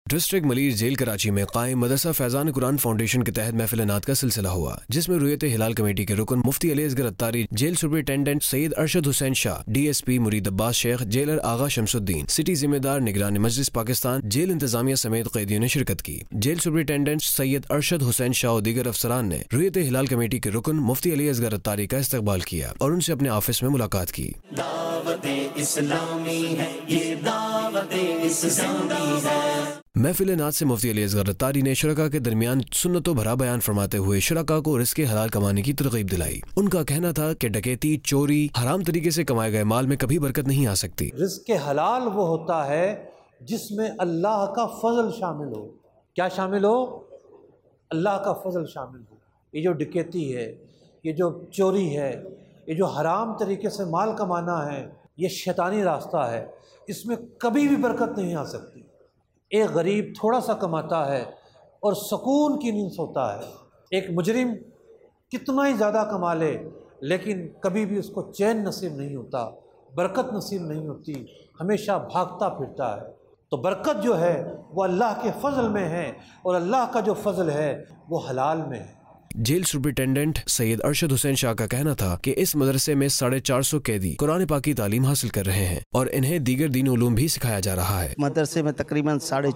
District Malir jail Karachi میں قائم مدرسہ فیضان قرآن فاؤنڈیشن کے تحت محفل نعت کا سلسلہ ہوا، جس میں رؤیت ہلال کمیٹی کے رکن مفتی Ali Asghar Attari, jail superintendent Syed Arshad Hussain Shah, D S P Mureed Abbas شیخ، جیلر آغا شمس الدین، سٹی ذمہ دار نگران مجلس پاکستان، جیل انتظامیہ سمیت قیدیوں نے شرکت کی۔ جیل سپرنٹینڈنٹ سید ارشد حسین شاہ اور دیگر افسران نے رؤیت ہلال کمیٹی کے رکن مفتی علی اصغر عطاری کا استقبال کیا اور ان سے اپنے آفس میں ملاقات کی۔ دعوت اسلامی ہے، یہ دعوت اسلامی ہے۔ محفل نعت سے مفتی علی اصغر عطاری نے شرکاء کے درمیان سنتوں بھرا بیان فرماتے ہوئے شرکاء کو رزق حلال کمانے کی ترغیب دلائی۔ ان کا کہنا تھا کہ ڈکیتی، چوری، حرام طریقے سے کمائے گئے مال میں کبھی برکت نہیں آ سکتی۔ رزق حلال وہ ہوتا ہے جس میں اللہ کا فضل شامل ہو۔ کیا شامل ہو؟ اللہ کا فضل شامل ہو۔ یہ جو ڈکیتی ہے، یہ جو چوری ہے، یہ جو حرام طریقے سے مال کمانا ہے، یہ شیطانی راستہ ہے، اس میں کبھی بھی برکت نہیں آ سکتی۔ ایک غریب تھوڑا سا کماتا ہے اور سکون کی نیند سوتا ہے، ایک مجرم کتنا ہی زیادہ کما لے لیکن کبھی بھی اس کو چین نصیب نہیں ہوتا، برکت نصیب نہیں ہوتی، ہمیشہ بھاگتا پھرتا ہے۔ تو برکت جو ہے وہ اللہ کے فضل میں ہے، اور اللہ کا جو فضل ہے وہ حلال میں ہے۔ جیل سپرنٹینڈنٹ سید ارشد حسین شاہ کا کہنا تھا کہ اس مدرسے میں 450 قیدی قرآن پاک کی تعلیم حاصل کر رہے ہیں اور انہیں دیگر دینی علوم بھی سکھایا جا رہا ہے۔ مدرسے میں تقریباً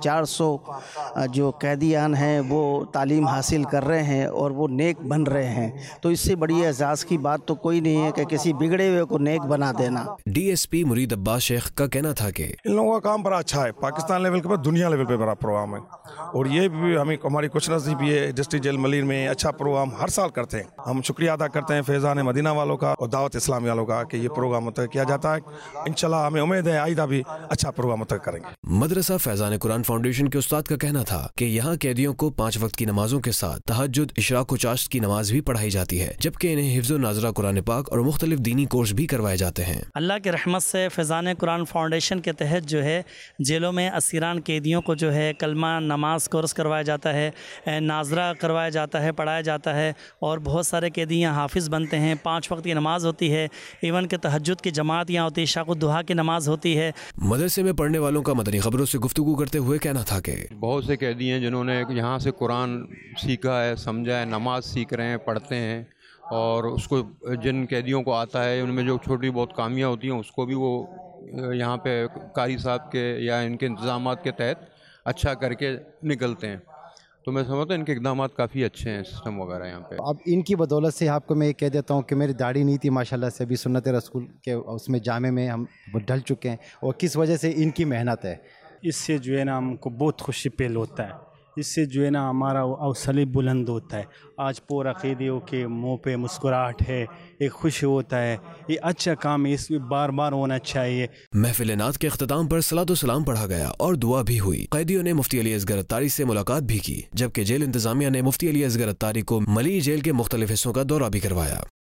450 جو قیدیان ہیں وہ تعلیم حاصل کر رہے ہیں اور وہ نیک بن رہے ہیں، تو اس سے بڑی اعزاز کی بات تو کوئی نہیں ہے کہ کسی بگڑے ہوئے کو نیک بنا دینا۔ D S P Mureed Abbas شیخ کا کہنا تھا کہ ان لوگوں کا کام بڑا اچھا ہے، پاکستان لیول کے بعد دنیا لیول پہ بڑا پروگرام ہے، اور یہ بھی ہماری کچھ نصیب بھی ہے۔ ڈسٹرکٹ جیل ملیر میں اچھا پروگرام ہر سال کرتے ہیں۔ ہم شکریہ ادا کرتے ہیں فیضان مدینہ والوں کا اور دعوت اسلامی والوں کا کہ یہ پروگرام منعقد کیا جاتا ہے۔ انشاءاللہ ہمیں امید ہے آئندہ بھی اچھا پروگرام منعقد کریں گے۔ مدرسہ فیضان قرآن فاؤنڈیشن کے استاد کا کہنا تھا کہ یہاں قیدیوں کو 5 وقت کی نمازوں کے ساتھ تہجد، اشراق و چاشت کی نماز بھی پڑھائی جاتی ہے، جبکہ انہیں حفظ و ناظرہ قرآن پاک اور مختلف دینی کورس بھی کروائے جاتے ہیں۔ اللہ کی رحمت سے فیضان قرآن فاؤنڈیشن کے تحت جو ہے جیلوں میں اسیران قیدیوں کو جو ہے کلمہ نماز کورس کروایا جاتا ہے، ناظرہ کروایا جاتا ہے، پڑھایا جاتا ہے، اور بہت سارے قیدی یہاں حافظ بنتے ہیں۔ 5 وقت کی نماز ہوتی ہے، ایون کہ تہجد کی جماعت یہاں ہوتی ہے، عشاء و ضحیٰ کی نماز ہوتی ہے۔ مدرسے میں پڑھنے والوں کا مدنی خبروں سے گفتگو کرتے ہوئے کہنا تھا کہ بہت سے قیدی ہیں جنہوں نے یہاں سے قرآن سیکھا ہے، سمجھا ہے، نماز سیکھ رہے ہیں، پڑھتے ہیں، اور اس کو جن قیدیوں کو آتا ہے ان میں جو چھوٹی بہت کامیاں ہوتی ہیں اس کو بھی وہ یہاں پہ قاری صاحب کے یا ان کے انتظامات کے تحت اچھا کر کے نکلتے ہیں۔ تو میں سمجھتا ہوں ان کے اقدامات کافی اچھے ہیں، سسٹم وغیرہ یہاں پہ۔ اب ان کی بدولت سے آپ کو میں یہ کہہ دیتا ہوں کہ میری داڑھی نہیں تھی ماشاءاللہ سے، ابھی سنت رسول کے اس میں جامع میں ہم ڈھل چکے ہیں، اور کس وجہ سے ان کی محنت ہے۔ اس سے جو ہے نا ہم کو بہت خوشی پہل ہوتا ہے، اس سے جو ہے نا ہمارا حوصلہ بلند ہوتا ہے۔ آج پورا قیدیوں کے منہ پہ مسکراہٹ ہے، ایک خوشی ہوتا ہے، یہ اچھا کام ہے، اس میں بار بار ہونا چاہیے۔ محفل نعت کے اختتام پر صلاۃ و سلام پڑھا گیا اور دعا بھی ہوئی۔ قیدیوں نے مفتی علی اصغر عطاری سے ملاقات بھی کی، جبکہ جیل انتظامیہ نے مفتی علی اصغر عطاری کو ملیر جیل کے مختلف حصوں کا دورہ بھی کروایا۔